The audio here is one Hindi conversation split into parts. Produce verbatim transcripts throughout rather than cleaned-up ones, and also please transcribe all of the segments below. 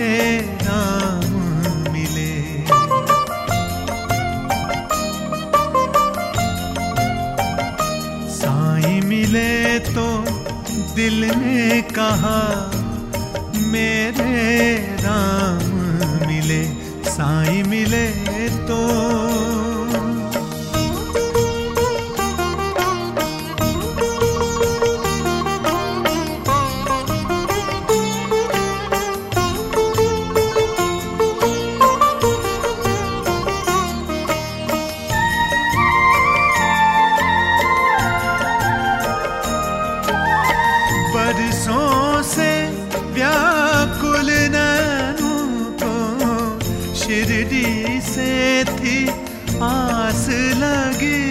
राम मिले। साईं मिले तो दिल ने कहा मेरे राम मिले। साईं मिले तो बरसों से व्याकुल नैनों को शिरडी से थी आस लगी।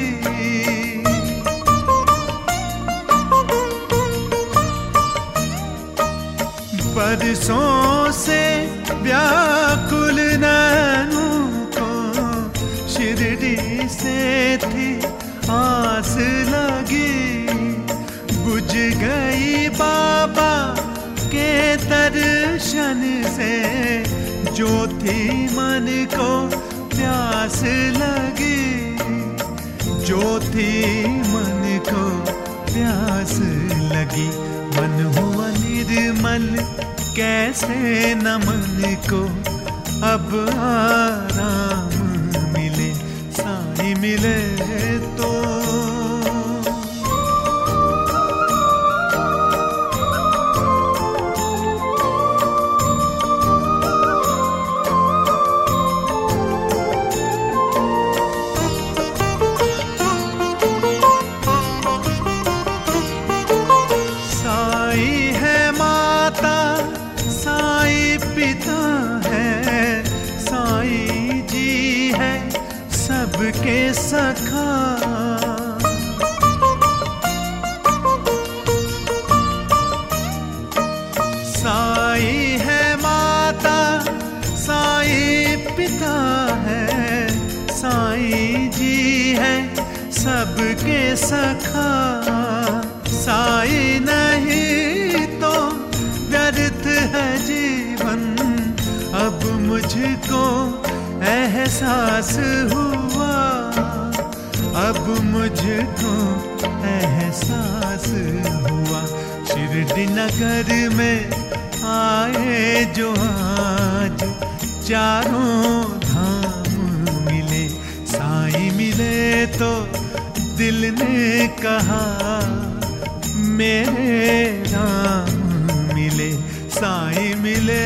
बरसों से व्याकुल नैनों को शिरडी से थी आस लगी। बुझ गई बाबा के दर्शन से जो थी मन को प्यास लगी। जो थी मन को प्यास लगी। मन हुआ निर्मल कैसे न मन को अब आराम मिले। साईं मिले तो पिता है साईं जी है सबके सखा। साईं है माता साईं पिता है साईं जी है सबके सखा। साईं नहीं तो व्यर्थ है जीवन अब मुझको एहसास हुआ। अब मुझको एहसास हुआ। शिरडी नगर में आए जो आज चारों धाम मिले। साईं मिले तो दिल ने कहा मेरे राम मिले। साईं मिले